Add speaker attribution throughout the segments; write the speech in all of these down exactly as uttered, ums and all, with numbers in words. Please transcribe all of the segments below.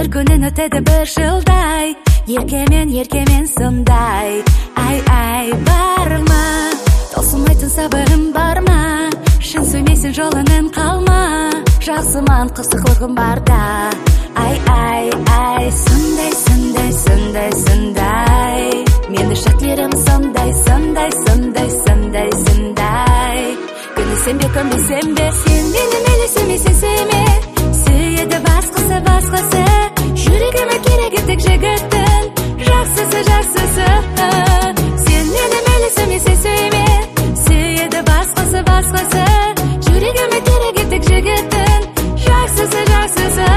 Speaker 1: Bir күнін өтеді бір жылдай, еркемен еркемен сондай. Ай ай бар ма, таусылмайтын сабырым бар ма, шын сүймейсің жолынан қалма, жақсыман қысықлығым барда. Ай ай ай сондай сондай сондай сондай, менің шатлерім сондай сондай сондай сондай сондай. Күні сенбе көнбе сенбе, сен мені мейлі сүймейсің сүйме, сүйеді басқасы басқасы, жүрегіме керек етік жігіттің, жақсысы жақсысы. Сен мені мейлі сүймейсің сүйме, сүйеді басқасы басқасы, жүрегіме керек етік жігіттің, жақсысы жақсысы.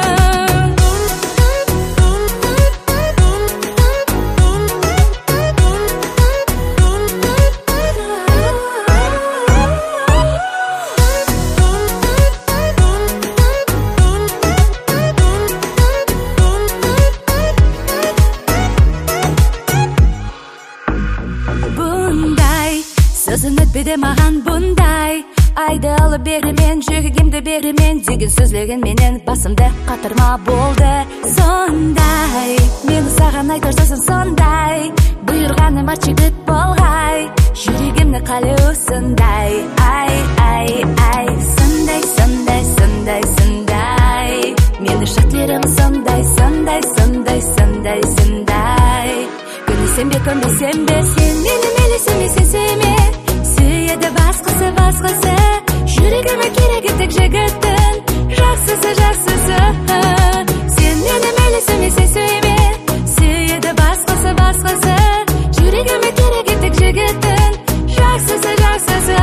Speaker 1: Сөзін өтпеді маған бұндай, айды алып берімен, жүрегімді берімен деген сөзлеген менен басымды қатырма болды. Сондай, мені саған айтар сөзім сондай, бұйырғаным ат жігіт болғай, жүрегімді қалеусындай. Ай ай ай сондай сондай сондай сондай, мені шатлерім сондай сондай сондай сондай сондай. Күні сенбе көнбе сенбе, сен мені мейлі сүймейсің сүйме, сүйеді басқасы басқасы, жүрегіме керек етік жігіттің, жақсысы жақсысы. Сен мені мейлі сүймейсің сүйме, сүйеді басқасы басқасы, жүрегіме керек етік жігіттің, жақсысы жақсысы.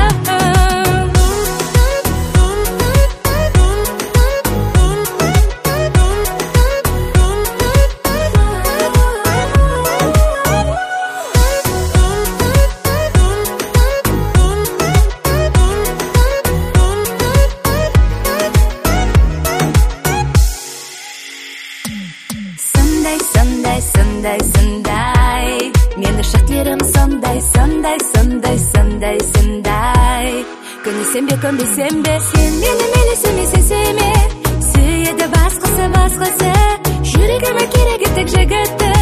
Speaker 1: Сондай сондай сондай, мені шатлерім сондай сондай сондай сондай сондай. Күні сенбе көнбе сенбе, сен мені мейлі сүймейсің сүйме, сүйеді басқасы басқасы, жүрегіме керек етік жігіттің,